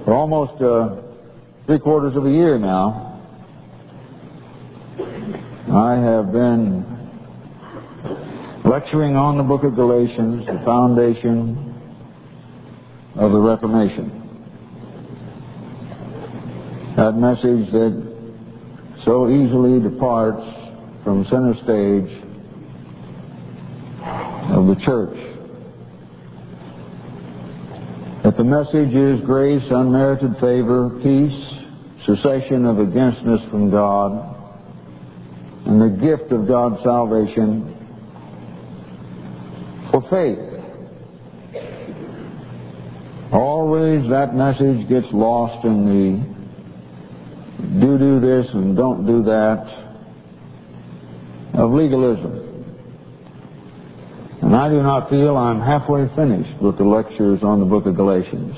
For almost 3/4 of a year now, I have been lecturing on the book of Galatians, the foundation of the Reformation. That message that so easily departs from center stage of the church. That the message is grace, unmerited favor, peace, cessation of againstness from God, and the gift of God's salvation for faith. Always that message gets lost in the do this and don't do that of legalism. And I do not feel I'm halfway finished with the lectures on the book of Galatians.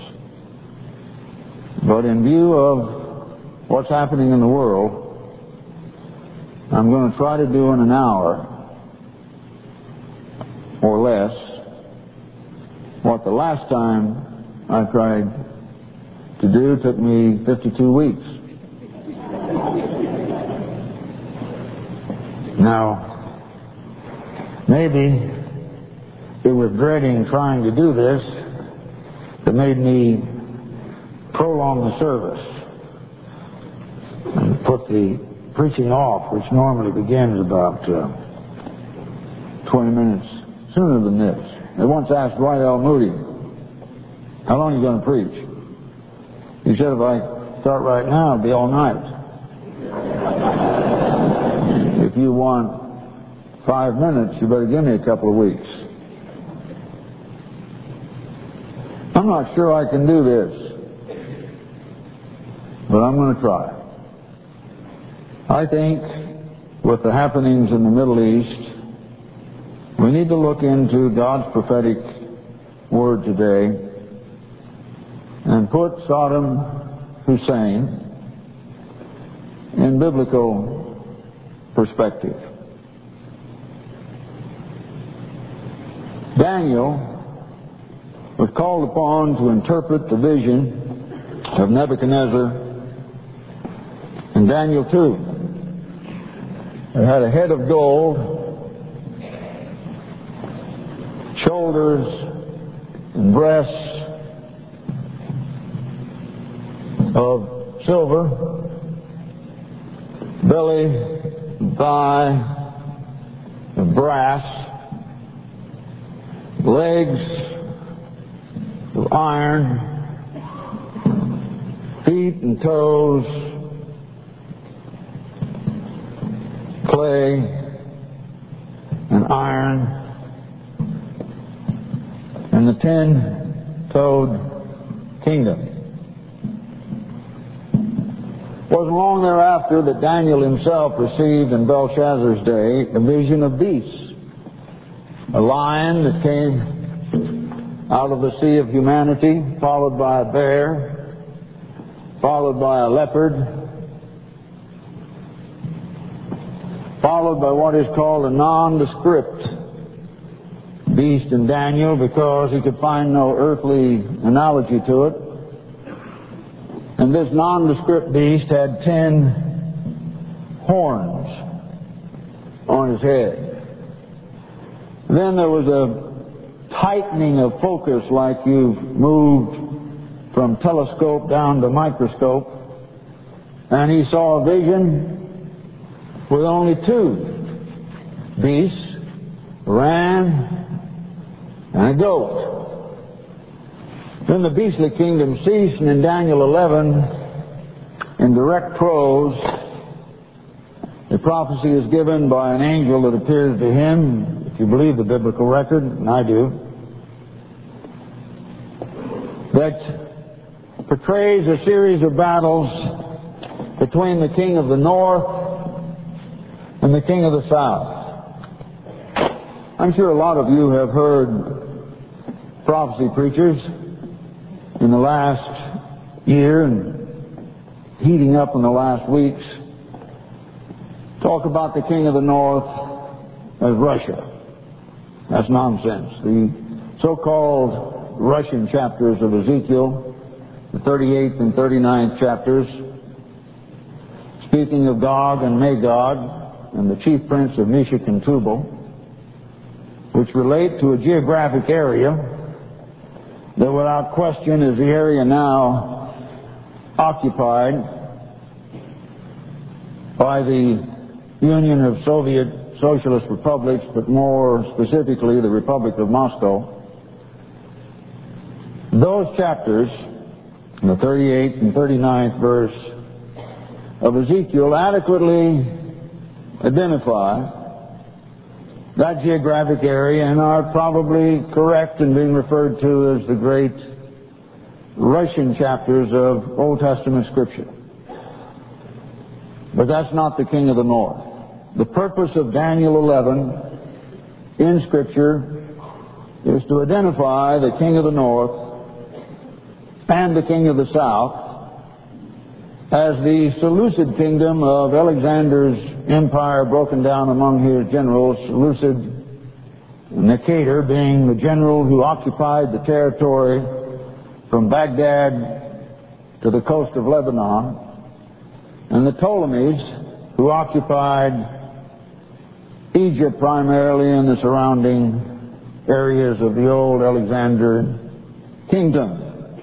But in view of what's happening in the world, I'm going to try to do in an hour or less what the last time I tried to do took me 52 weeks. Now, maybe it was dreading trying to do this that made me prolong the service and put the preaching off, which normally begins about 20 minutes sooner than this. I once asked Dwight L. Moody, how long are you going to preach? He said, if I start right now, it'll be all night. If you want 5 minutes, you better give me a couple of weeks. I'm not sure I can do this, but I'm going to try. I think with the happenings in the Middle East, we need to look into God's prophetic word today and put Saddam Hussein in biblical perspective. Daniel was called upon to interpret the vision of Nebuchadnezzar in Daniel 2. It had a head of gold, shoulders and breasts of silver, belly, thigh of brass, legs of iron, feet and toes, clay and iron, and the 10-toed kingdom. It wasn't long thereafter that Daniel himself received in Belshazzar's day a vision of beasts. A lion that came out of the sea of humanity, followed by a bear, followed by a leopard, followed by what is called a nondescript beast in Daniel, because he could find no earthly analogy to it. And this nondescript beast had 10 horns on his head. Then there was a tightening of focus, like you've moved from telescope down to microscope, and he saw a vision with only 2 beasts, a ram and a goat. Then the beastly kingdom ceased, and in Daniel 11, in direct prose, the prophecy is given by an angel that appears to him, if you believe the biblical record, and I do, that portrays a series of battles between the king of the north and the king of the south. I'm sure a lot of you have heard prophecy preachers in the last year and heating up in the last weeks talk about the king of the north as Russia. That's nonsense. The so-called Russian chapters of Ezekiel the 38th and 39th chapters, speaking of Gog and Magog and the chief prince of Meshech and Tubal, which relate to a geographic area that without question is the area now occupied by the Union of Soviet Socialist Republics, but more specifically the Republic of Moscow. Those chapters, the 38th and 39th verse of Ezekiel, adequately identify that geographic area and are probably correct in being referred to as the great Russian chapters of Old Testament Scripture. But that's not the king of the north. The purpose of Daniel 11 in Scripture is to identify the king of the north and the king of the south as the Seleucid kingdom of Alexander's empire broken down among his generals, Seleucid Nicator being the general who occupied the territory from Baghdad to the coast of Lebanon, and the Ptolemies who occupied Egypt primarily and the surrounding areas of the old Alexander kingdom.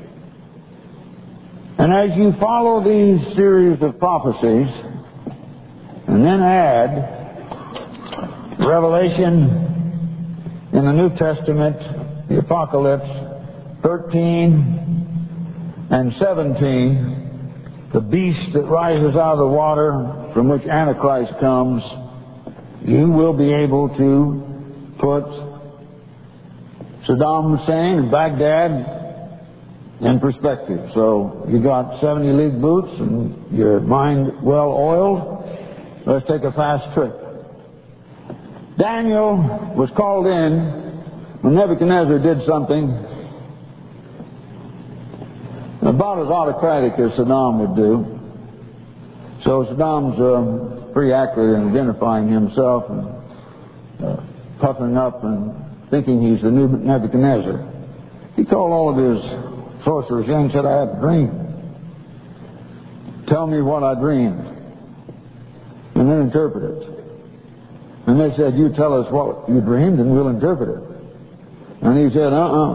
And as you follow these series of prophecies, and then add Revelation in the New Testament, the Apocalypse 13 and 17, the beast that rises out of the water from which Antichrist comes, you will be able to put Saddam Hussein and Baghdad in perspective. So you got 70 league boots and your mind well oiled. Let's take a fast trip. Daniel was called in when Nebuchadnezzar did something about as autocratic as Saddam would do. So Saddam's pretty accurate in identifying himself and puffing up and thinking he's the new Nebuchadnezzar. He called all of his sorcerers in and said, I had a dream. Tell me what I dreamed. And then interpret it. And they said, you tell us what you dreamed and we'll interpret it. And he said,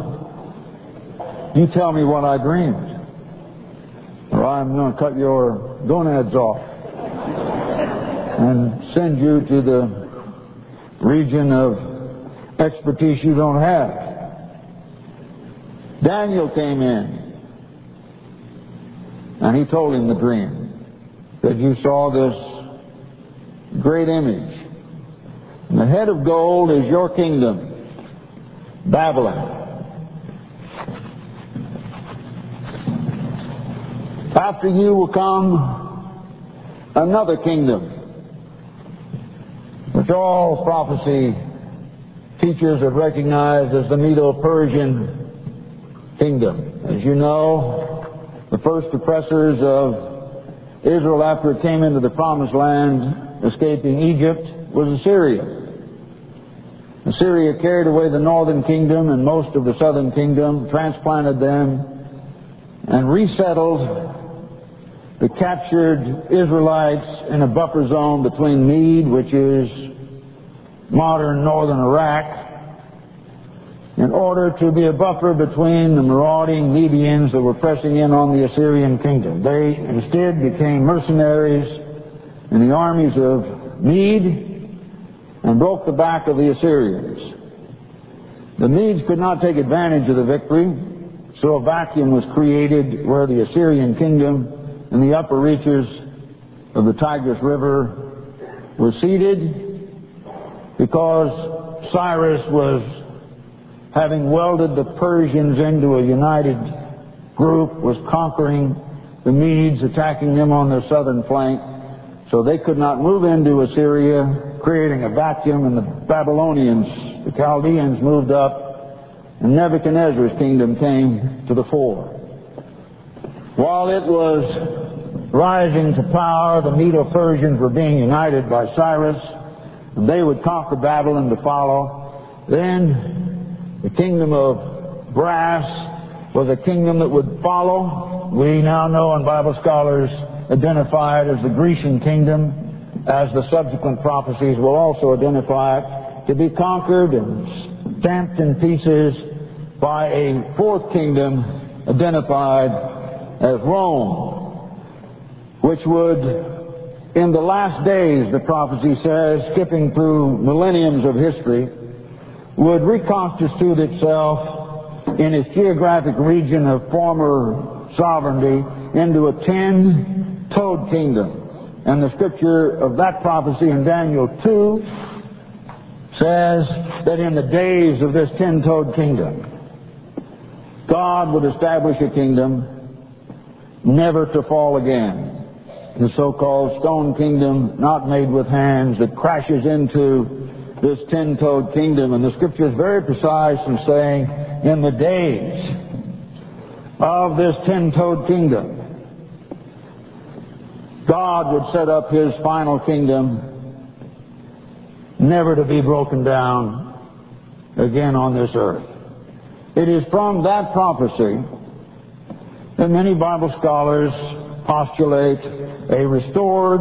you tell me what I dreamed, or I'm going to cut your gonads off and send you to the region of expertise you don't have. Daniel came in and he told him the dream, that you saw this great image. And the head of gold is your kingdom, Babylon. After you will come another kingdom, which all prophecy teachers have recognized as the Medo-Persian kingdom. As you know, the first oppressors of Israel after it came into the Promised Land, escaping Egypt, was Assyria. Assyria carried away the northern kingdom and most of the southern kingdom, transplanted them, and resettled the captured Israelites in a buffer zone between Med, which is modern northern Iraq, in order to be a buffer between the marauding Medians that were pressing in on the Assyrian kingdom. They instead became mercenaries in the armies of Med and broke the back of the Assyrians. The Medes could not take advantage of the victory, so a vacuum was created where the Assyrian kingdom and the upper reaches of the Tigris River were seated, because Cyrus was having welded the Persians into a united group, was conquering the Medes, attacking them on their southern flank. So they could not move into Assyria, creating a vacuum, and the Babylonians, the Chaldeans, moved up, and Nebuchadnezzar's kingdom came to the fore. While it was rising to power, the Medo-Persians were being united by Cyrus, and they would conquer Babylon to follow. Then the kingdom of brass was a kingdom that would follow, we now know, and Bible scholars identify it as the Grecian kingdom, as the subsequent prophecies will also identify it, to be conquered and stamped in pieces by a fourth kingdom identified as Rome, which would, in the last days, the prophecy says, skipping through millenniums of history, would reconstitute itself in its geographic region of former sovereignty into a 10-toed kingdom. And the scripture of that prophecy in Daniel 2 says that in the days of this 10-toed kingdom, God would establish a kingdom never to fall again. The so-called stone kingdom, not made with hands, that crashes into this 10-toed kingdom. And the scripture is very precise in saying, in the days of this 10-toed kingdom, God would set up His final kingdom, never to be broken down again on this earth. It is from that prophecy that many Bible scholars postulate a restored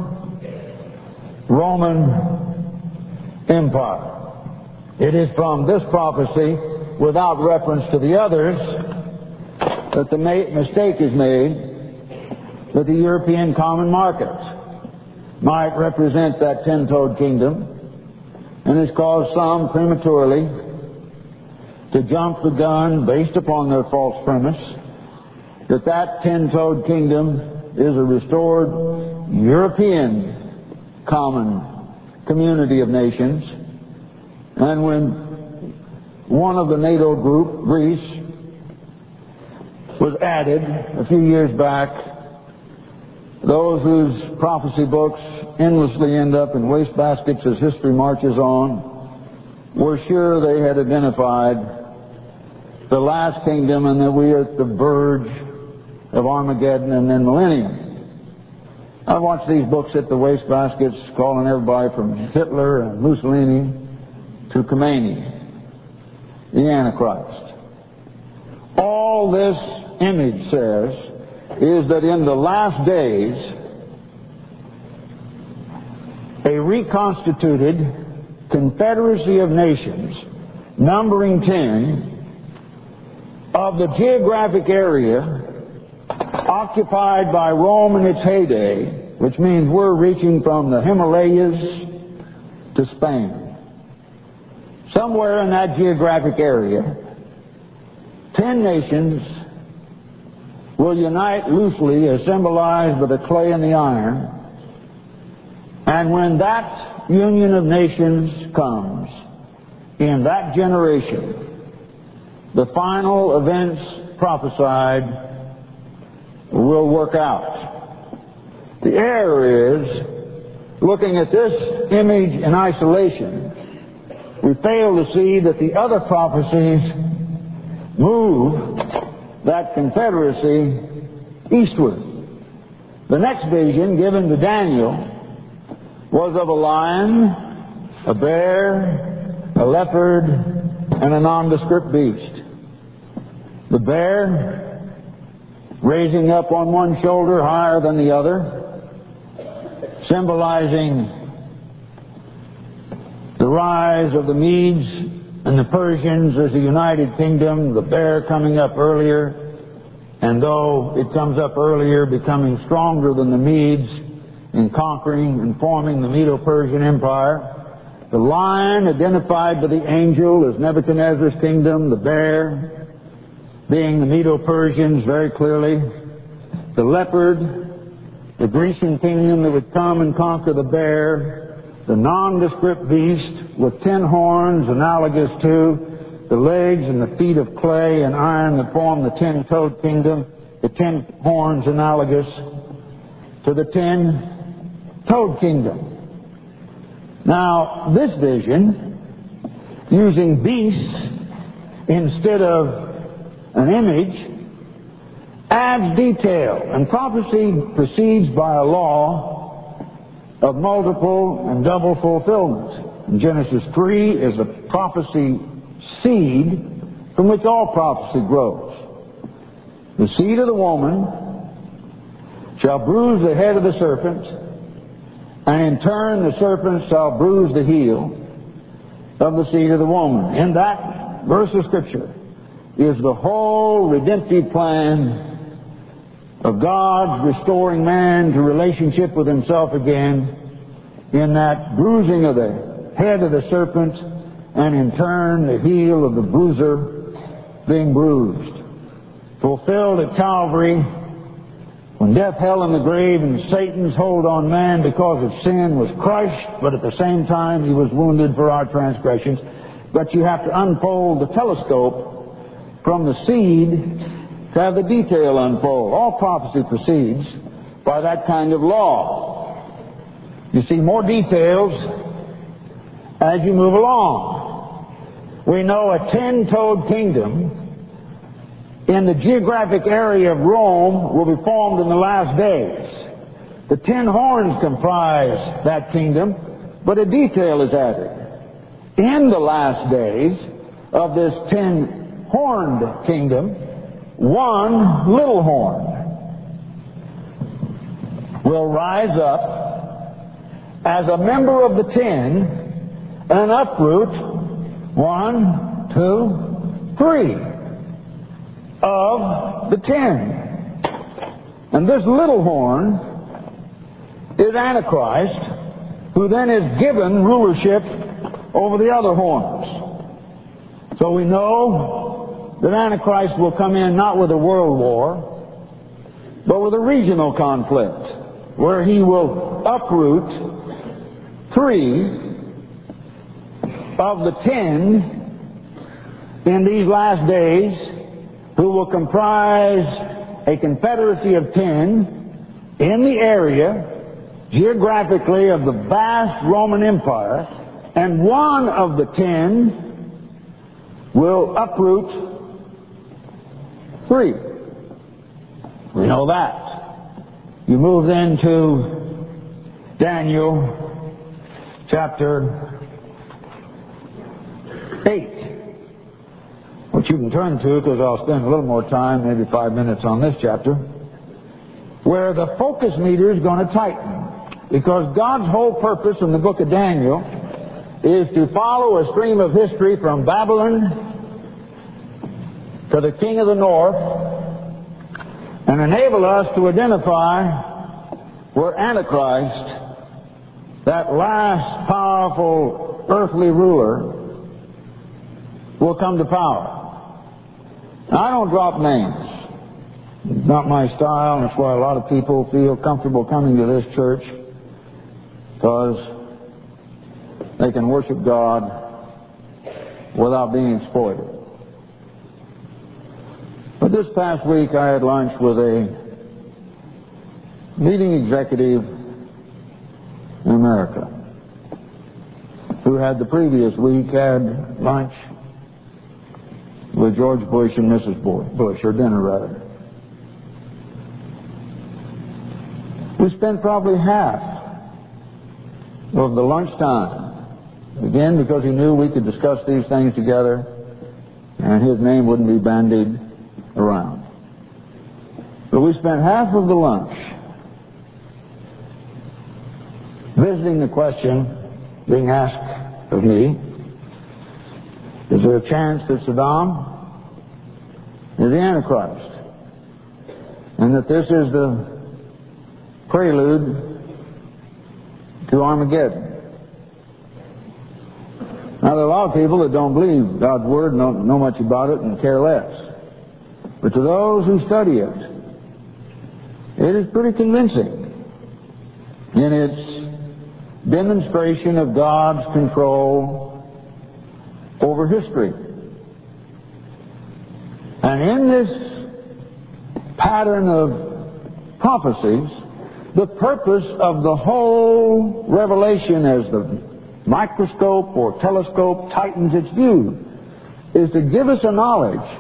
Roman Empire. It is from this prophecy, without reference to the others, that the mistake is made that the European common market might represent that 10-toed kingdom, and has caused some prematurely to jump the gun based upon their false premise that that 10-toed kingdom is a restored European common community of nations. And when one of the NATO group, Greece, was added a few years back, those whose prophecy books endlessly end up in wastebaskets as history marches on were sure they had identified the last kingdom and that we are at the verge of Armageddon and then millennium. I watched these books hit the wastebaskets, calling everybody from Hitler and Mussolini to Khomeini, the Antichrist. All this image says is that in the last days, a reconstituted confederacy of nations, numbering 10, of the geographic area occupied by Rome in its heyday, which means we're reaching from the Himalayas to Spain. Somewhere in that geographic area, 10 nations will unite loosely as symbolized by the clay and the iron. And when that union of nations comes, in that generation, the final events prophesied will work out. The error is, looking at this image in isolation, we fail to see that the other prophecies move that confederacy eastward. The next vision given to Daniel was of a lion, a bear, a leopard, and a nondescript beast. The bear raising up on one shoulder higher than the other, symbolizing the rise of the Medes and the Persians as a united kingdom, the bear coming up earlier, and though it comes up earlier, becoming stronger than the Medes in conquering and forming the Medo-Persian Empire. The lion identified by the angel as Nebuchadnezzar's kingdom, the bear being the Medo-Persians very clearly, the leopard, the Grecian kingdom that would come and conquer the bear, the nondescript beast with 10 horns analogous to the legs and the feet of clay and iron that form the 10-toed kingdom, the 10 horns analogous to the 10-toed kingdom. Now, this vision, using beasts instead of an image, adds detail, and prophecy proceeds by a law of multiple and double fulfillment. In Genesis 3 is a prophecy seed from which all prophecy grows. The seed of the woman shall bruise the head of the serpent, and in turn the serpent shall bruise the heel of the seed of the woman. In that verse of Scripture is the whole redemptive plan of God restoring man to relationship with himself again, in that bruising of the head of the serpent, and in turn the heel of the bruiser being bruised. Fulfilled at Calvary, when death, hell, and the grave and Satan's hold on man because of sin was crushed, but at the same time he was wounded for our transgressions. But you have to unfold the telescope from the seed to have the detail unfold. All prophecy proceeds by that kind of law. You see more details as you move along. We know a 10-toed kingdom in the geographic area of Rome will be formed in the last days. The 10 horns comprise that kingdom, but a detail is added. In the last days of this 10-horned kingdom, one little horn will rise up as a member of the 10 and uproot 1, 2, 3 of the 10. And this little horn is Antichrist, who then is given rulership over the other horns. So we know that Antichrist will come in not with a world war, but with a regional conflict, where he will uproot 3 of the 10 in these last days, who will comprise a confederacy of 10 in the area, geographically, of the vast Roman Empire, and one of the 10 will uproot 3. We know that. You move then to Daniel chapter 8, which you can turn to because I'll spend a little more time, maybe 5 minutes on this chapter, where the focus meter is going to tighten. Because God's whole purpose in the book of Daniel is to follow a stream of history from Babylon to the king of the north, and enable us to identify where Antichrist, that last powerful earthly ruler, will come to power. Now, I don't drop names. It's not my style, and that's why a lot of people feel comfortable coming to this church, because they can worship God without being exploited. But this past week I had lunch with a leading executive in America who had the previous week had lunch with George Bush and Mrs. Bush, or dinner rather. We spent probably half of the lunchtime, again because he knew we could discuss these things together and his name wouldn't be bandied around. But we spent half of the lunch visiting the question being asked of me, is there a chance that Saddam is the Antichrist? And that this is the prelude to Armageddon? Now, there are a lot of people that don't believe God's Word, know much about it, and care less. But to those who study it, it is pretty convincing in its demonstration of God's control over history. And in this pattern of prophecies, the purpose of the whole revelation, as the microscope or telescope tightens its view, is to give us a knowledge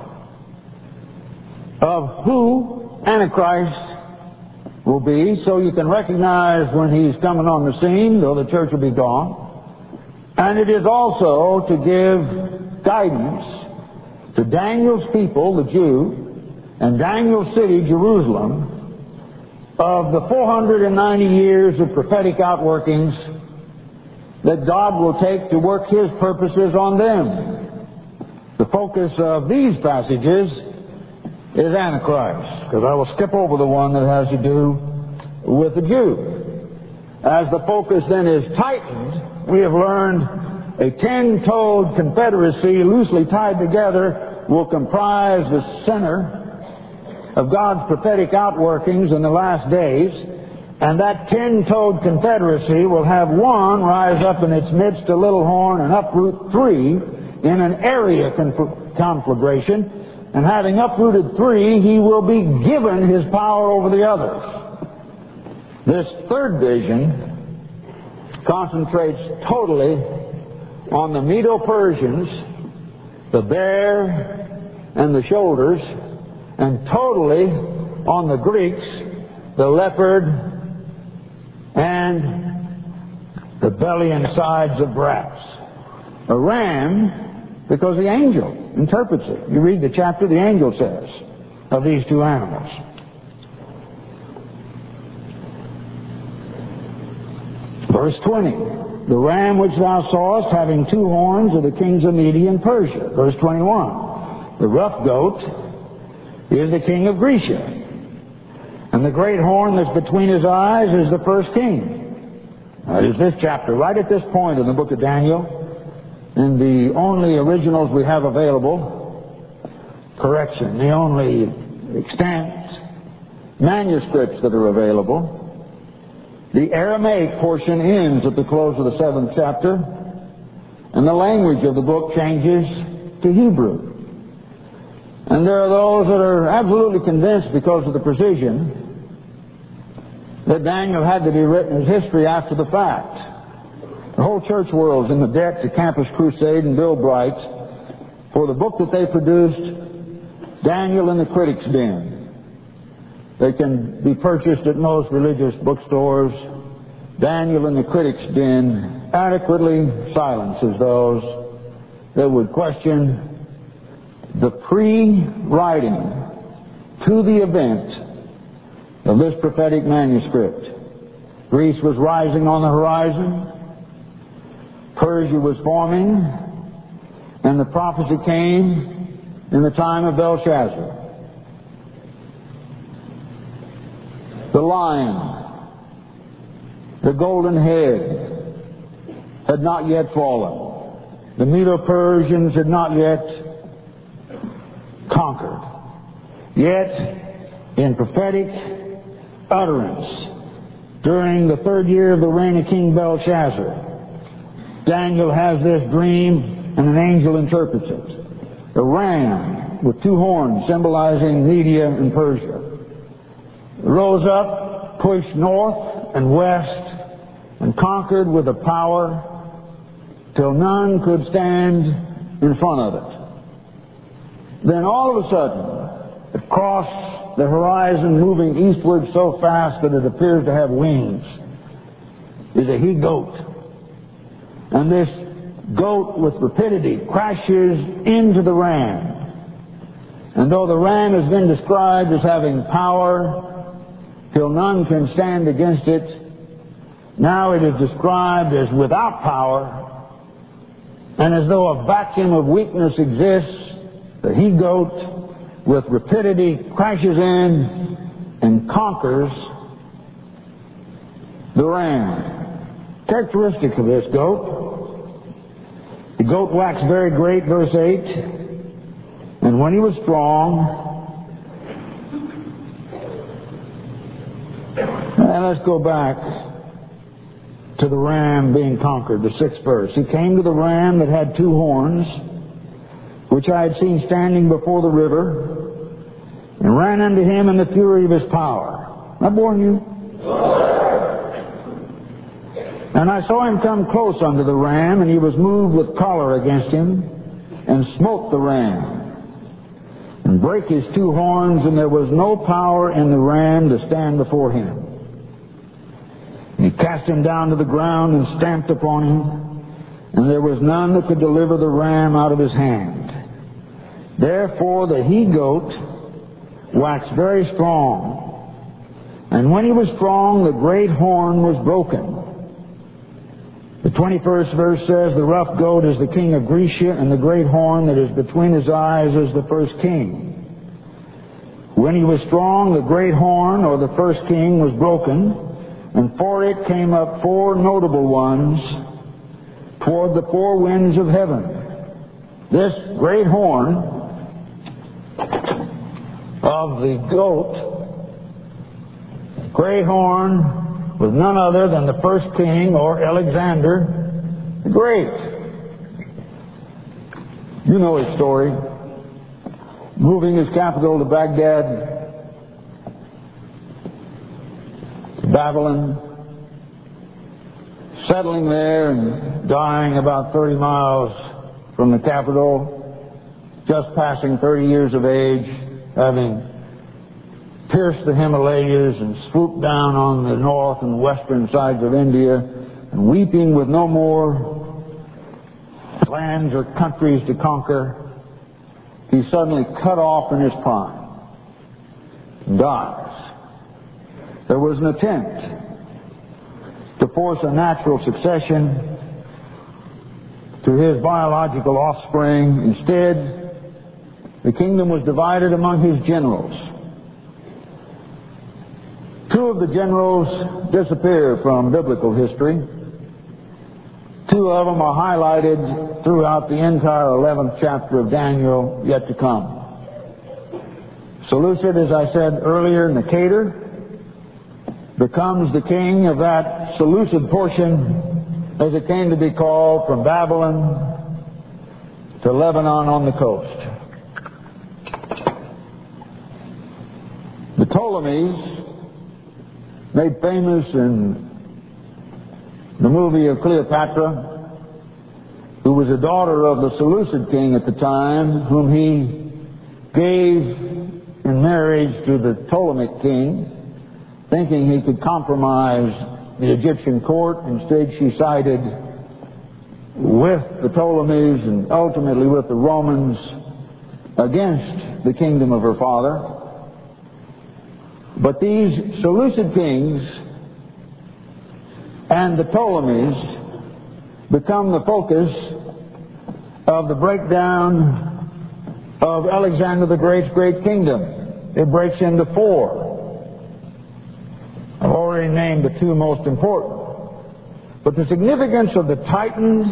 of who Antichrist will be, so you can recognize when he's coming on the scene, though the church will be gone. And it is also to give guidance to Daniel's people, the Jew, and Daniel's city, Jerusalem, of the 490 years of prophetic outworkings that God will take to work His purposes on them. The focus of these passages is Antichrist, because I will skip over the one that has to do with the Jew. As the focus then is tightened, we have learned a 10-toed confederacy loosely tied together will comprise the center of God's prophetic outworkings in the last days, and that 10-toed confederacy will have one rise up in its midst a little horn and uproot three in an area conflagration, and having uprooted three, he will be given his power over the others. This third vision concentrates totally on the Medo-Persians, the bear and the shoulders, and totally on the Greeks, the leopard and the belly and sides of brass. A ram, because the angel interprets it. You read the chapter, the angel says of these two animals. Verse 20, the ram which thou sawest having two horns of the kings of Media and Persia. Verse 21, the rough goat is the king of Grecia, and the great horn that's between his eyes is the first king. That is this chapter, right at this point in the book of Daniel, in the only originals we have available, the only extant manuscripts that are available. The Aramaic portion ends at the close of the 7th chapter, and the language of the book changes to Hebrew. And there are those that are absolutely convinced, because of the precision, that Daniel had to be written as history after the fact. The whole church world's in the debt to Campus Crusade and Bill Bright for the book that they produced, Daniel in the Critics' Den. They can be purchased at most religious bookstores. Daniel in the Critics' Den adequately silences those that would question the pre-writing to the event of this prophetic manuscript. Greece was rising on the horizon. Persia was forming. And the prophecy came in the time of Belshazzar. The lion, the golden head, had not yet fallen. The Medo-Persians had not yet conquered. Yet, in prophetic utterance, during the 3rd year of the reign of King Belshazzar, Daniel has this dream, and an angel interprets it. A ram with two horns symbolizing Media and Persia rose up, pushed north and west, and conquered with a power till none could stand in front of it. Then all of a sudden, it crossed the horizon, moving eastward so fast that it appears to have wings, is a he-goat. And this goat with rapidity crashes into the ram. And though the ram has been described as having power till none can stand against it, now it is described as without power, and as though a vacuum of weakness exists. The he-goat with rapidity crashes in and conquers the ram. Characteristic of this goat: the goat waxed very great, verse 8, and when he was strong. And let's go back to the ram being conquered, the 6th verse. He came to the ram that had two horns, which I had seen standing before the river, and ran unto him in the fury of his power. Am I boring you? And I saw him come close unto the ram, and he was moved with choler against him, and smote the ram, and brake his two horns, and there was no power in the ram to stand before him. And he cast him down to the ground and stamped upon him, and there was none that could deliver the ram out of his hand. Therefore the he-goat waxed very strong. And when he was strong, the great horn was broken. The 21st verse says, the rough goat is the king of Grecia, and the great horn that is between his eyes is the first king. When he was strong, the great horn, or the first king, was broken, and for it came up four notable ones toward the four winds of heaven. This great horn of the goat, great horn, was none other than the first king, or Alexander the Great. You know his story. Moving his capital to Baghdad, to Babylon, settling there and dying about 30 miles from the capital, just passing 30 years of age, having pierced the Himalayas and swooped down on the north and western sides of India, and weeping with no more lands or countries to conquer, he's suddenly cut off in his prime and dies. There was an attempt to force a natural succession to his biological offspring. Instead, the kingdom was divided among his generals. Two of the generals disappear from biblical history. Two of them are highlighted throughout the entire 11th chapter of Daniel yet to come. Seleucid, as I said earlier, Nicator, becomes the king of that Seleucid portion, as it came to be called, from Babylon to Lebanon on the coast. The Ptolemies, made famous in the movie of Cleopatra, who was a daughter of the Seleucid king at the time, whom he gave in marriage to the Ptolemaic king, thinking he could compromise the Egyptian court. Instead, she sided with the Ptolemies and ultimately with the Romans against the kingdom of her father. But these Seleucid kings and the Ptolemies become the focus of the breakdown of Alexander the Great's great kingdom. It breaks into four. I've already named the two most important. But the significance of the tightened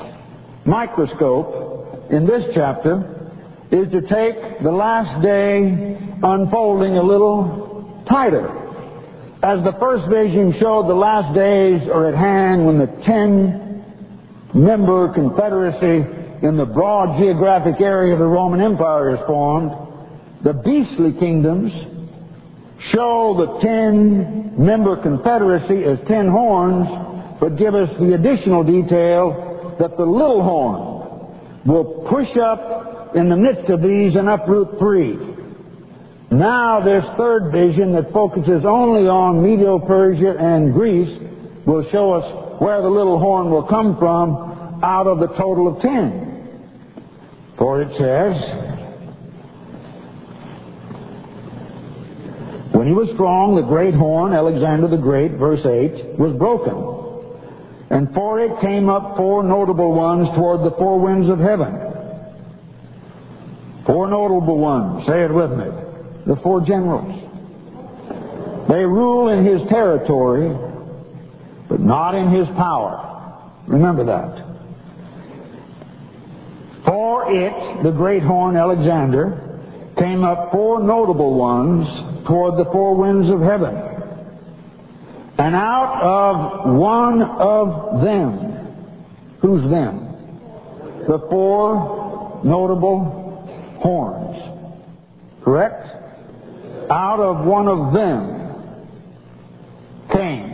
microscope in this chapter is to take the last day unfolding a little tighter. As the first vision showed, the last days are at hand when the 10-member confederacy in the broad geographic area of the Roman Empire is formed. The beastly kingdoms show the 10-member confederacy as 10 horns, but give us the additional detail that the little horn will push up in the midst of these and uproot 3. Now this third vision that focuses only on Medo-Persia and Greece will show us where the little horn will come from out of the total of 10. For it says, when he was strong, the great horn, Alexander the Great, verse 8, was broken. And for it came up four notable ones toward the four winds of heaven. Four notable ones. Say it with me. The four generals. They rule in his territory, but not in his power. Remember that. For it, the great horn Alexander, came up four notable ones toward the four winds of heaven. And out of one of them, who's them? The four notable horns. Correct? Out of one of them came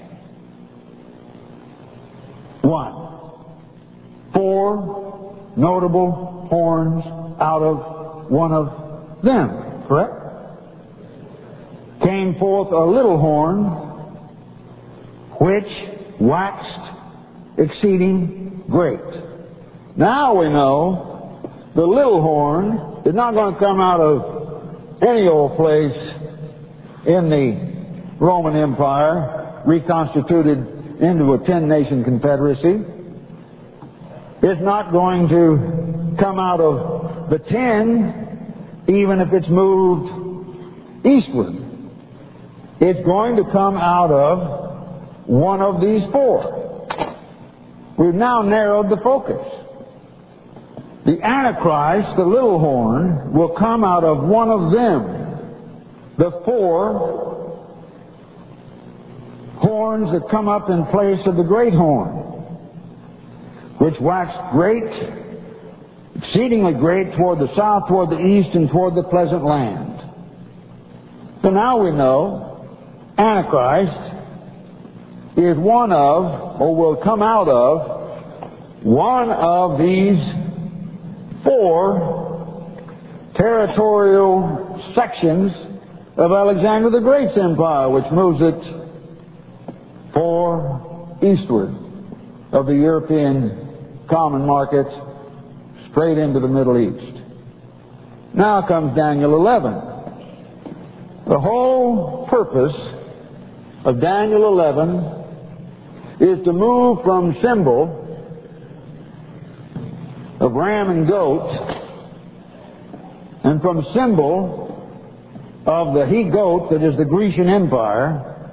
one. Four notable horns out of one of them. Correct? Came forth a little horn, which waxed exceeding great. Now we know the little horn is not going to come out of any old place in the Roman Empire reconstituted into a 10-nation confederacy is not going to come out of the 10, even if it's moved eastward. It's going to come out of one of these four. We've now narrowed the focus. The Antichrist, the little horn, will come out of one of them. The four horns that come up in place of the great horn, which waxed great, exceedingly great toward the south, toward the east, and toward the pleasant land. So now we know Antichrist is one of, or will come out of, one of these four territorial sections of Alexander the Great's empire, which moves it far eastward of the European common markets straight into the Middle East. Now comes Daniel 11. The whole purpose of Daniel 11 is to move from symbol of ram and goat, and from symbol of the he-goat that is the Grecian Empire,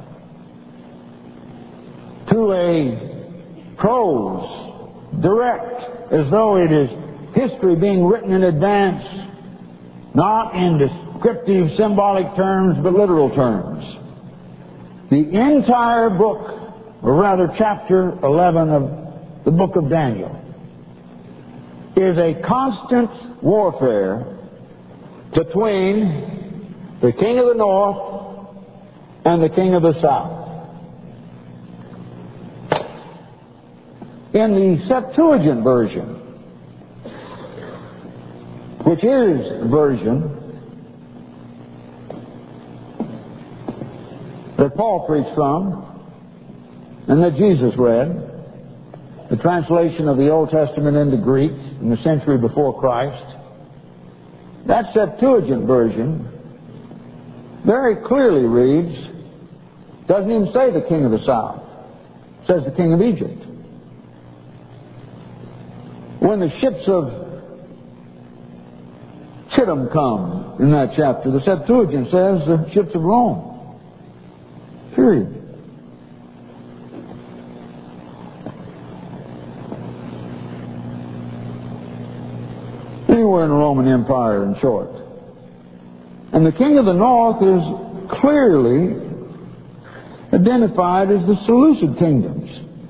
to a prose, direct, as though it is history being written in advance, not in descriptive, symbolic terms, but literal terms. The entire book, or rather chapter 11 of the book of Daniel, is a constant warfare between the king of the north and the king of the south. In the Septuagint version, which is the version that Paul preached from and that Jesus read, the translation of the Old Testament into Greek in the century before Christ, that Septuagint version very clearly reads, doesn't even say the king of the south, it says the king of Egypt. When the ships of Chittim come in that chapter, the Septuagint says the ships of Rome. Period. Anywhere in the Roman Empire, in short. And the king of the north is clearly identified as the Seleucid kingdoms.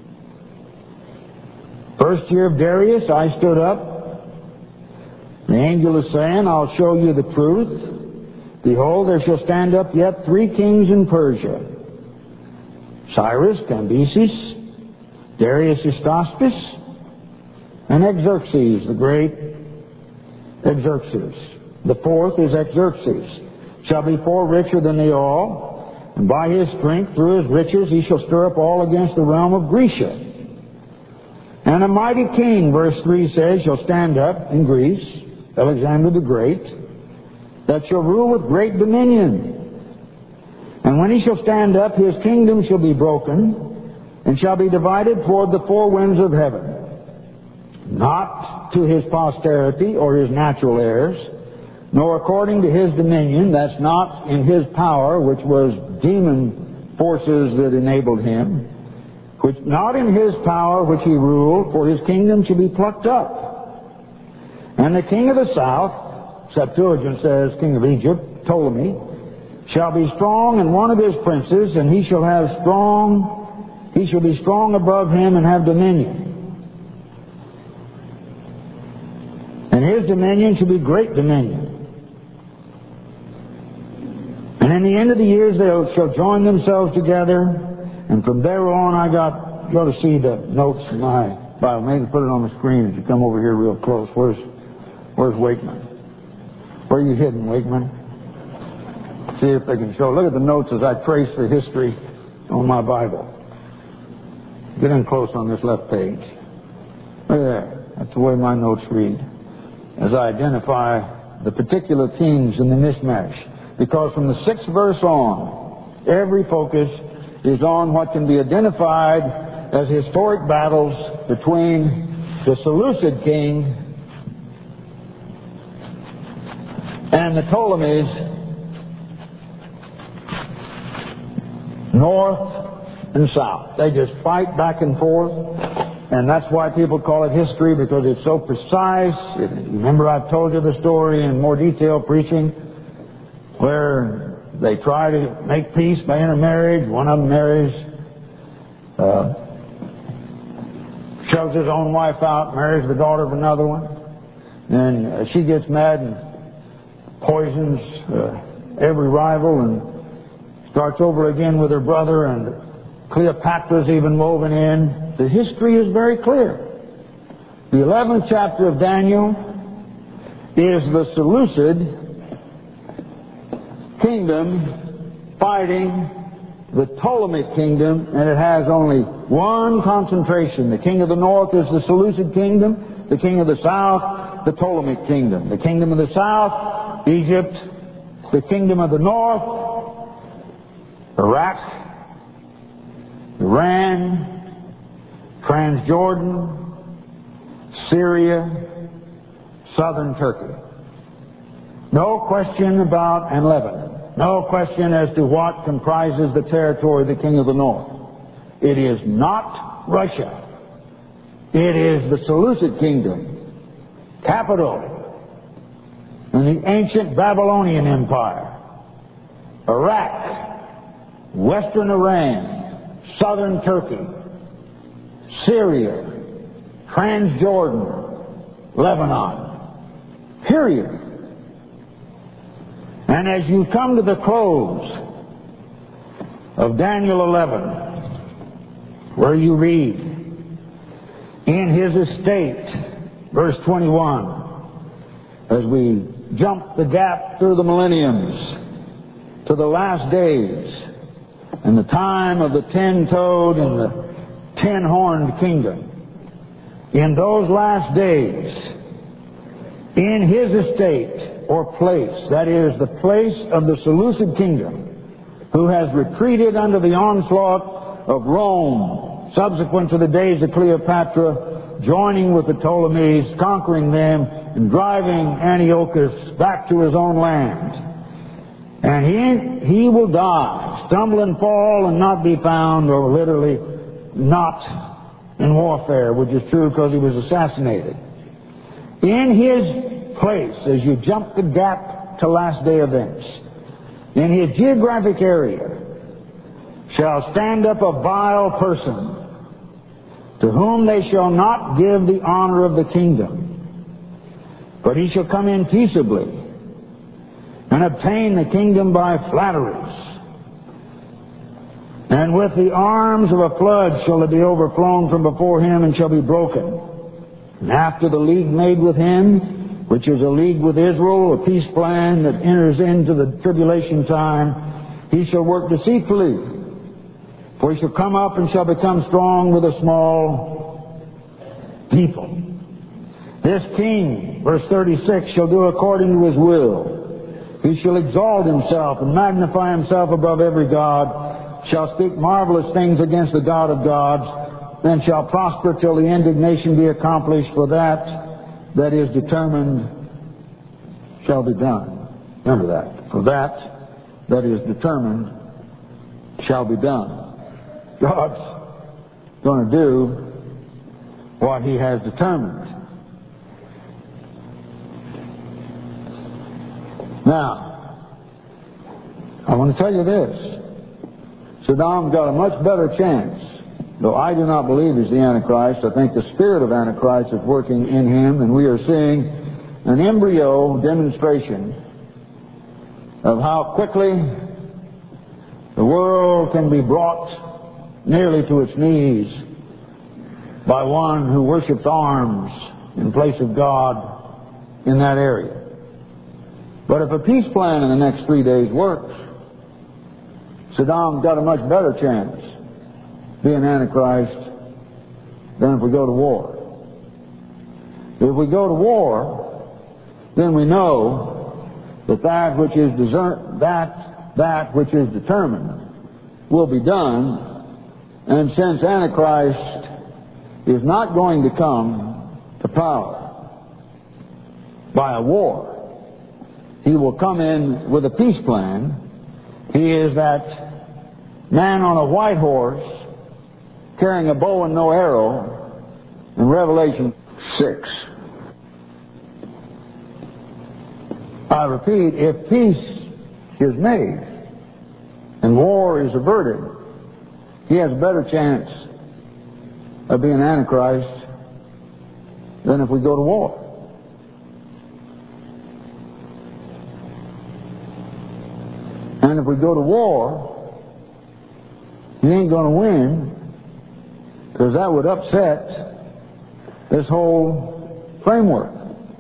First year of Darius, I stood up. The angel is saying, I'll show you the truth. Behold, there shall stand up yet 3 kings in Persia. Cyrus, Cambyses, Darius Hystaspes, and Xerxes, the great Xerxes. The fourth is Xerxes. Shall be far richer than they all, and by his strength, through his riches, he shall stir up all against the realm of Grecia. And a mighty king, verse 3 says, shall stand up in Greece, Alexander the Great, that shall rule with great dominion. And when he shall stand up, his kingdom shall be broken, and shall be divided toward the 4 winds of heaven. Not to his posterity or his natural heirs, nor according to his dominion, that's not in his power, which was demon forces that enabled him, which not in his power which he ruled, for his kingdom shall be plucked up. And the king of the south, Septuagint says, king of Egypt, Ptolemy, shall be strong, and one of his princes, and he shall be strong above him and have dominion. And his dominion shall be great dominion. And in the end of the years they shall join themselves together. And from there on, go to see the notes in my Bible. Maybe put it on the screen as you come over here real close. Where's Wakeman? Where are you hidden, Wakeman? See if they can show. Look at the notes as I trace the history on my Bible. Get in close on this left page. Look there. That's the way my notes read. As I identify the particular themes in the mishmash. Because from the 6th verse on, every focus is on what can be identified as historic battles between the Seleucid king and the Ptolemies, north and south. They just fight back and forth, and that's why people call it history, because it's so precise. Remember, I've told you the story in more detail preaching, where they try to make peace by intermarriage. One of them marries, shoves his own wife out, marries the daughter of another one, and she gets mad and poisons every rival and starts over again with her brother, and Cleopatra's even woven in. The history is very clear. The 11th chapter of Daniel is the Seleucid kingdom fighting the Ptolemaic kingdom, and it has only one concentration. The king of the north is the Seleucid kingdom, the king of the south, the Ptolemaic kingdom. The kingdom of the south, Egypt. The kingdom of the north, Iraq, Iran, Transjordan, Syria, southern Turkey. No question about, and Lebanon. No question as to what comprises the territory of the king of the north. It is not Russia. It is the Seleucid kingdom, capital in the ancient Babylonian Empire. Iraq, western Iran, southern Turkey, Syria, Transjordan, Lebanon. Period. And as you come to the close of Daniel 11, where you read, in his estate, verse 21, as we jump the gap through the millenniums to the last days and the time of the 10-toed and the 10-horned kingdom, in those last days, in his estate, or place, that is, the place of the Seleucid kingdom, who has retreated under the onslaught of Rome, subsequent to the days of Cleopatra, joining with the Ptolemies, conquering them, and driving Antiochus back to his own land. And he will die, stumble and fall and not be found, or literally not in warfare, which is true because he was assassinated. In his place, as you jump the gap to last day events, in his geographic area shall stand up a vile person, to whom they shall not give the honor of the kingdom, but he shall come in peaceably and obtain the kingdom by flatteries. And with the arms of a flood shall it be overflown from before him, and shall be broken. And after the league made with him, which is a league with Israel, a peace plan that enters into the tribulation time, he shall work deceitfully. For he shall come up and shall become strong with a small people. This king, verse 36, shall do according to his will. He shall exalt himself and magnify himself above every god, shall speak marvelous things against the God of gods, and shall prosper till the indignation be accomplished, for that is determined shall be done. Remember that. For that is determined shall be done. God's going to do what he has determined. Now, I want to tell you this. Saddam's got a much better chance. Though I do not believe he's the Antichrist, I think the spirit of Antichrist is working in him, and we are seeing an embryo demonstration of how quickly the world can be brought nearly to its knees by one who worships arms in place of God in that area. But if a peace plan in the next 3 days works, Saddam's got a much better chance being Antichrist than if we go to war. If we go to war, then we know that that which is determined will be done. And since Antichrist is not going to come to power by a war, he will come in with a peace plan. He is that man on a white horse carrying a bow and no arrow in Revelation 6. I repeat, if peace is made and war is averted, he has a better chance of being Antichrist than if we go to war. And if we go to war, he ain't going to win, because that would upset this whole framework.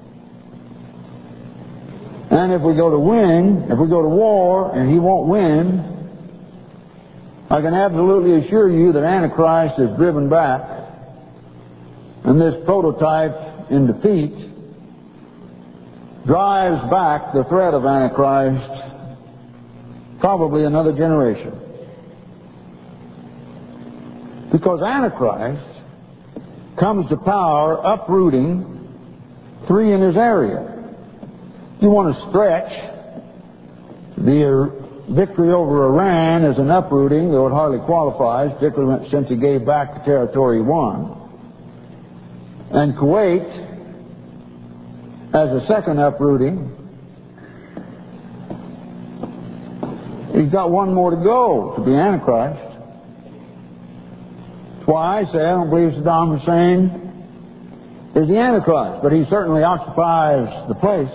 And if we go to war and he won't win, I can absolutely assure you that Antichrist is driven back, and this prototype in defeat drives back the threat of Antichrist probably another generation. Because Antichrist comes to power uprooting three in his area. You want to stretch the victory over Iran as an uprooting, though it hardly qualifies, particularly since he gave back the territory he won. And Kuwait as a second uprooting. He's got one more to go to be Antichrist. That's why I say I don't believe Saddam Hussein is the Antichrist, but he certainly occupies the place.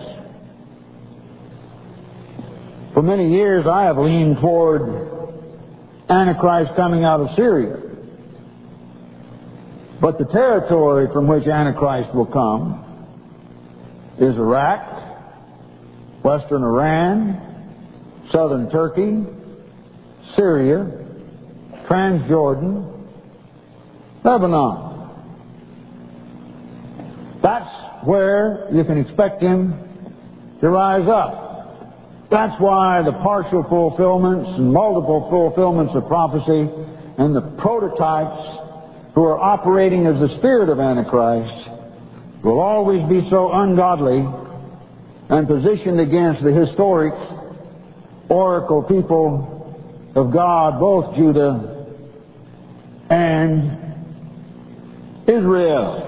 For many years I have leaned toward Antichrist coming out of Syria. But the territory from which Antichrist will come is Iraq, western Iran, southern Turkey, Syria, Transjordan, Lebanon. That's where you can expect him to rise up. That's why the partial fulfillments and multiple fulfillments of prophecy and the prototypes who are operating as the spirit of Antichrist will always be so ungodly and positioned against the historic oracle people of God, both Judah and Israel.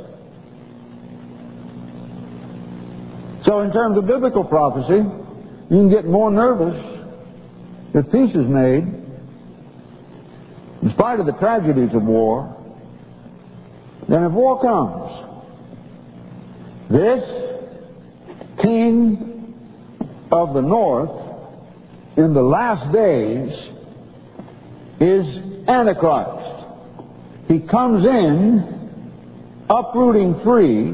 So in terms of biblical prophecy, you can get more nervous if peace is made, in spite of the tragedies of war, than if war comes. This king of the north in the last days is Antichrist. He comes in uprooting free,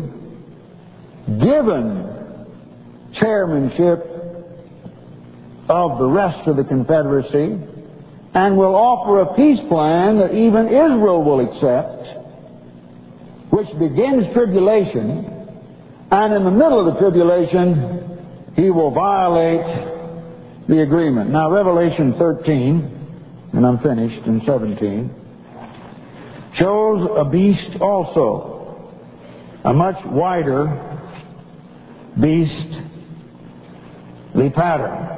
given chairmanship of the rest of the Confederacy, and will offer a peace plan that even Israel will accept, which begins tribulation, and in the middle of the tribulation he will violate the agreement. Now Revelation 13, and I'm finished, in 17, shows a beast also, a much wider beastly pattern.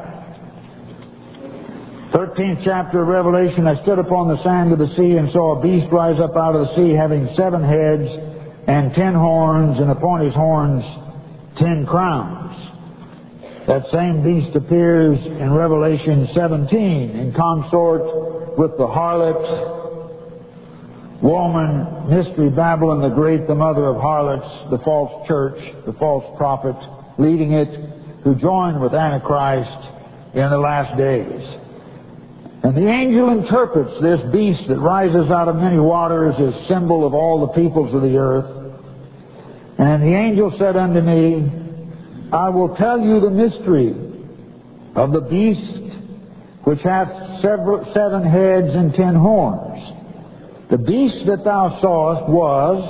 13th chapter of Revelation, I stood upon the sand of the sea and saw a beast rise up out of the sea, having 7 heads and 10 horns, and upon his horns 10 crowns. That same beast appears in Revelation 17 in consort with the harlot woman, Mystery Babylon the Great, the mother of harlots, the false church, the false prophet leading it, who joined with Antichrist in the last days. And the angel interprets this beast that rises out of many waters as symbol of all the peoples of the earth. And the angel said unto me, I will tell you the mystery of the beast which hath 7 heads and 10 horns. The beast that thou sawest was,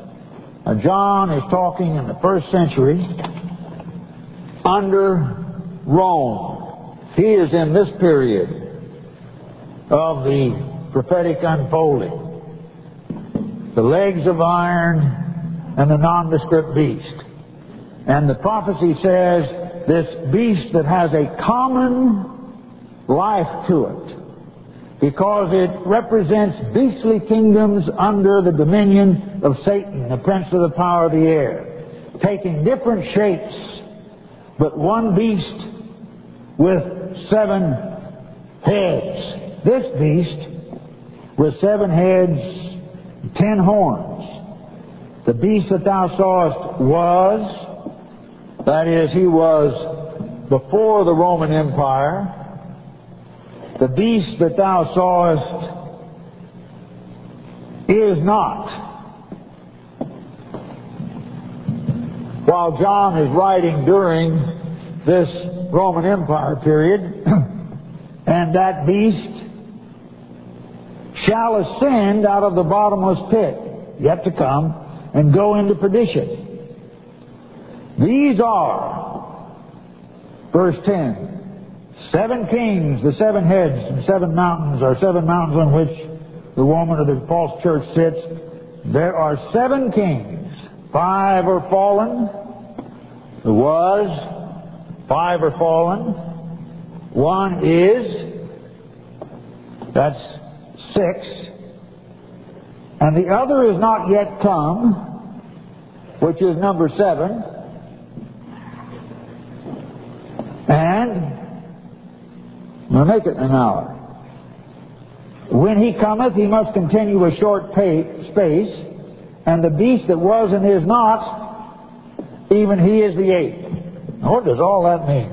John is talking in the 1st century, under Rome. He is in this period of the prophetic unfolding. The legs of iron and the nondescript beast. And the prophecy says this beast that has a common life to it, because it represents beastly kingdoms under the dominion of Satan, the prince of the power of the air, taking different shapes, but one beast with 7 heads. This beast with 7 heads, 10 horns. The beast that thou sawest was, that is, he was before the Roman Empire. The beast that thou sawest is not. While John is writing during this Roman Empire period, and that beast shall ascend out of the bottomless pit, yet to come, and go into perdition. These are, verse 10, 7 kings, the 7 heads, and 7 mountains are 7 mountains on which the woman of the false church sits. There are 7 kings. 5 are fallen. There was. 5 are fallen. 1 is. That's 6. And the other is not yet come, which is number 7. And we'll make it an hour. When he cometh, he must continue a short space, and the beast that was and is not, even he is the 8th. What does all that mean?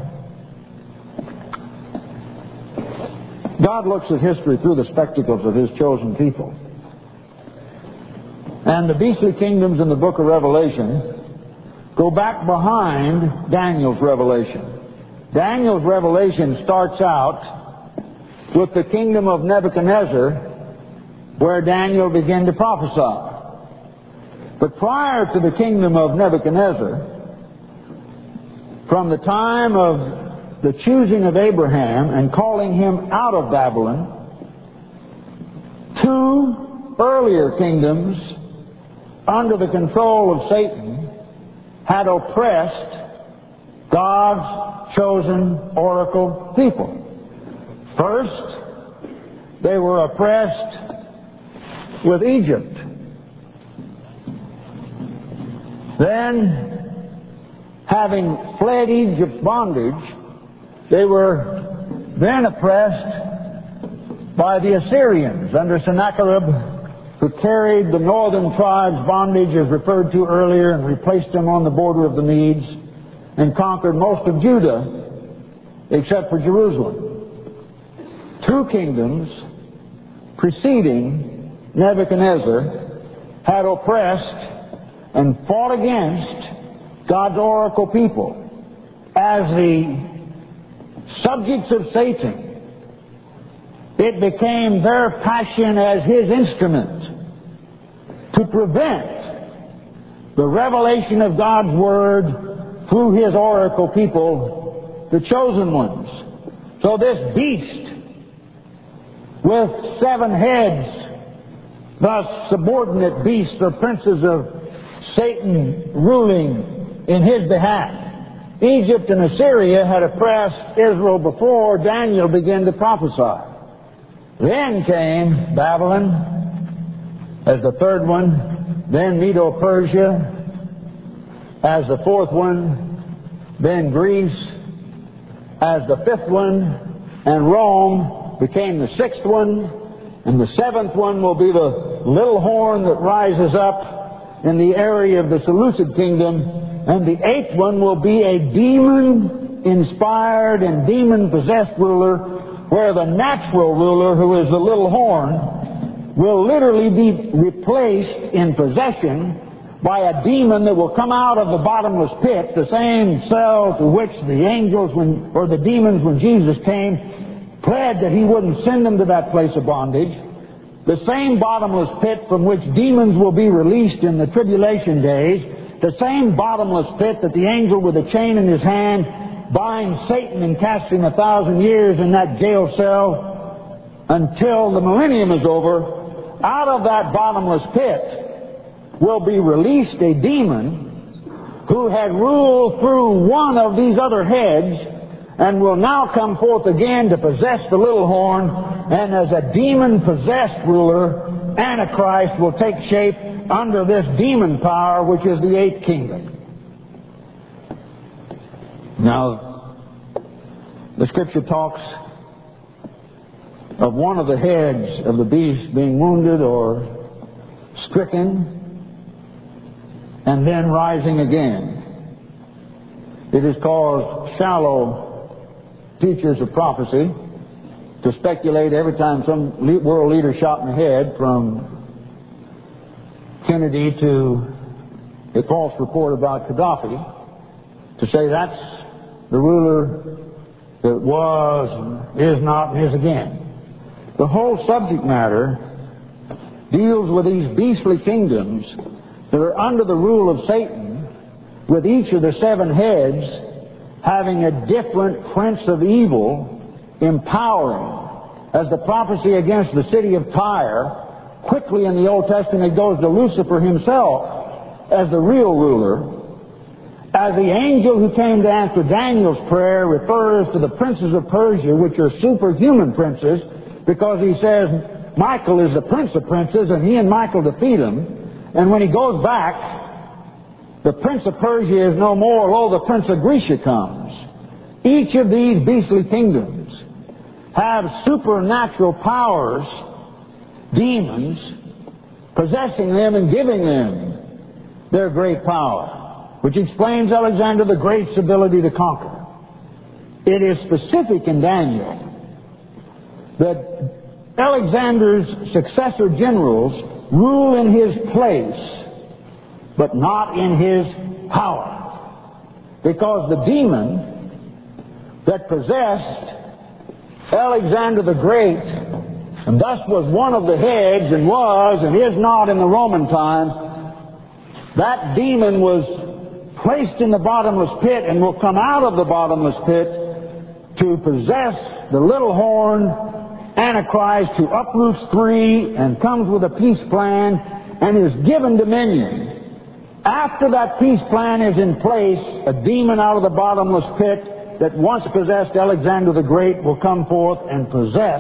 God looks at history through the spectacles of His chosen people. And the beastly kingdoms in the book of Revelation go back behind Daniel's revelation. Daniel's revelation starts out with the kingdom of Nebuchadnezzar, where Daniel began to prophesy. But prior to the kingdom of Nebuchadnezzar, from the time of the choosing of Abraham and calling him out of Babylon, 2 earlier kingdoms under the control of Satan had oppressed God's chosen oracle people. First, they were oppressed with Egypt. Then, having fled Egypt's bondage, they were then oppressed by the Assyrians under Sennacherib, who carried the northern tribes' bondage, as referred to earlier, and replaced them on the border of the Medes, and conquered most of Judah, except for Jerusalem. 2 kingdoms preceding Nebuchadnezzar had oppressed and fought against God's oracle people as the subjects of Satan. It became their passion as his instrument to prevent the revelation of God's Word through His oracle people, the chosen ones. So this beast with 7 heads, thus subordinate beasts or princes of Satan ruling in his behalf. Egypt and Assyria had oppressed Israel before Daniel began to prophesy. Then came Babylon as the 3rd one, then Medo-Persia as the 4th one, then Greece as the 5th one, and Rome became the 6th one, and the 7th one will be the little horn that rises up in the area of the Seleucid kingdom, and the 8th one will be a demon-inspired and demon-possessed ruler, where the natural ruler, who is the little horn, will literally be replaced in possession by a demon that will come out of the bottomless pit, the same cell to which the angels, or the demons, when Jesus came, pled that He wouldn't send them to that place of bondage. The same bottomless pit from which demons will be released in the tribulation days, the same bottomless pit that the angel with a chain in his hand bind Satan and cast him 1,000 years in that jail cell until the millennium is over, out of that bottomless pit will be released a demon who had ruled through one of these other heads and will now come forth again to possess the little horn, and as a demon-possessed ruler, Antichrist will take shape under this demon power, which is the eighth kingdom. Now, the Scripture talks of one of the heads of the beast being wounded or stricken and then rising again. It is caused shallow teachers of prophecy to speculate every time some world leader shot in the head, from Kennedy to a false report about Gaddafi, to say that's the ruler that was, is not, and is again. The whole subject matter deals with these beastly kingdoms that are under the rule of Satan, with each of the seven heads having a different prince of evil empowering. As the prophecy against the city of Tyre, quickly in the Old Testament goes to Lucifer himself as the real ruler. As the angel who came to answer Daniel's prayer refers to the princes of Persia, which are superhuman princes, because he says Michael is the prince of princes, and he and Michael defeat him. And when he goes back, the prince of Persia is no more, lo, the prince of Grecia comes. Each of these beastly kingdoms have supernatural powers, demons, possessing them and giving them their great power, which explains Alexander the Great's ability to conquer. It is specific in Daniel that Alexander's successor generals rule in his place, but not in his power. Because the demon that possessed Alexander the Great, and thus was one of the heads, and was and is not in the Roman times, that demon was placed in the bottomless pit and will come out of the bottomless pit to possess the little horn, Antichrist, who uproots three and comes with a peace plan and is given dominion. After that peace plan is in place, a demon out of the bottomless pit that once possessed Alexander the Great will come forth and possess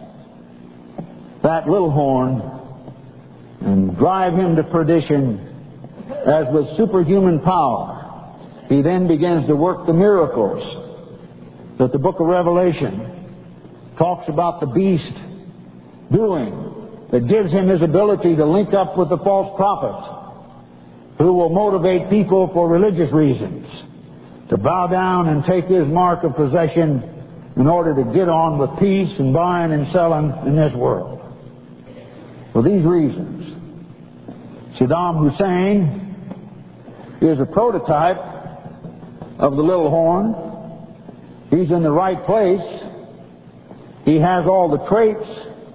that little horn and drive him to perdition as with superhuman power. He then begins to work the miracles that the book of Revelation talks about the beast doing, that gives him his ability to link up with the false prophet, who will motivate people for religious reasons to bow down and take his mark of possession in order to get on with peace and buying and selling in this world. For these reasons, Saddam Hussein is a prototype of the little horn. He's in the right place. He has all the traits.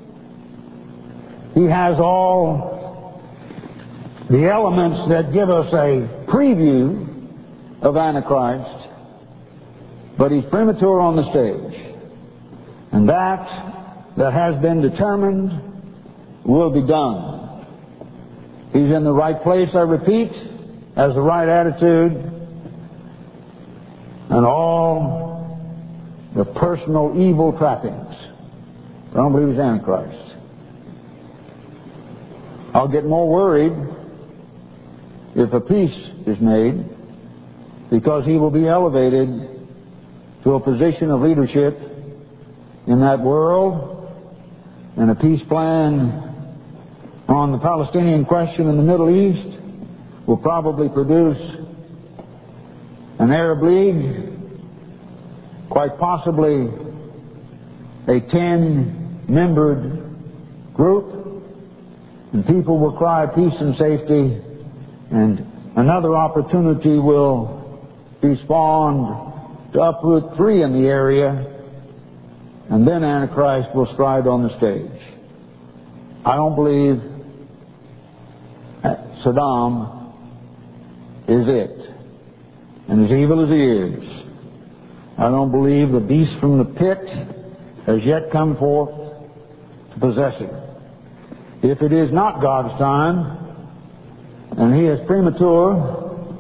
He has all the elements that give us a preview of Antichrist, but he's premature on the stage. And that has been determined will be done. He's in the right place, I repeat, has the right attitude, and all the personal evil trappings. I don't believe he's Antichrist. I'll get more worried if a peace is made, because he will be elevated to a position of leadership in that world, and a peace plan on the Palestinian question in the Middle East will probably produce an Arab League, quite possibly a 10-membered group, and people will cry peace and safety, and another opportunity will be spawned to uproot three in the area, and then Antichrist will stride on the stage. I don't believe Saddam is it. And as evil as he is, I don't believe the beast from the pit has yet come forth to possess him. If it is not God's time, and he is premature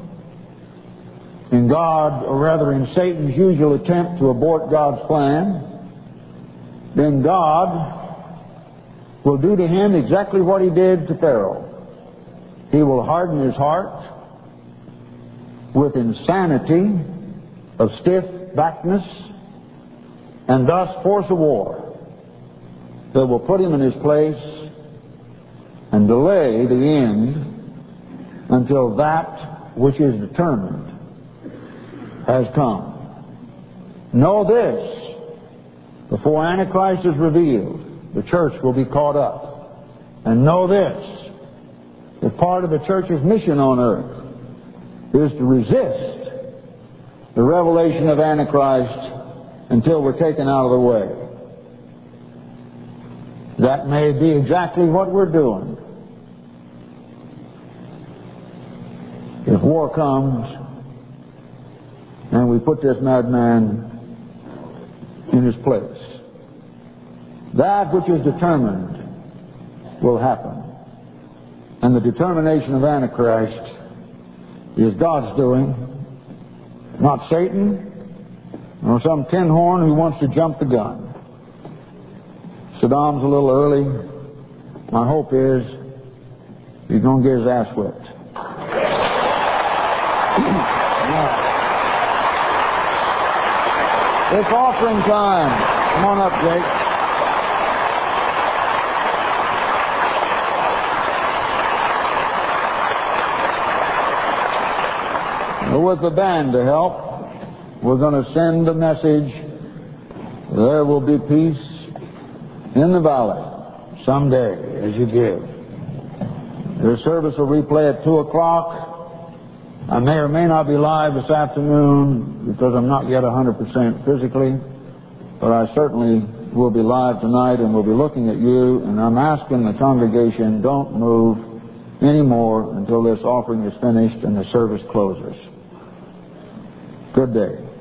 in God, or rather in Satan's usual attempt to abort God's plan, then God will do to him exactly what he did to Pharaoh. He will harden his heart with insanity of stiff-backedness and thus force a war that will put him in his place and delay the end until that which is determined has come. Know this: before Antichrist is revealed, the church will be caught up. And know this: that part of the church's mission on earth is to resist the revelation of Antichrist until we're taken out of the way. That may be exactly what we're doing. If war comes and we put this madman in his place, that which is determined will happen. And the determination of Antichrist is God's doing, not Satan or some tin horn who wants to jump the gun. Saddam's a little early. My hope is he's going to get his ass whipped. It's offering time. Come on up, Jake. With the band to help, we're going to send a message. There will be peace in the valley someday as you give. The service will replay at 2 o'clock. I may or may not be live this afternoon because I'm not yet 100% physically, but I certainly will be live tonight, and we'll be looking at you, and I'm asking the congregation, don't move anymore until this offering is finished and the service closes. Good day.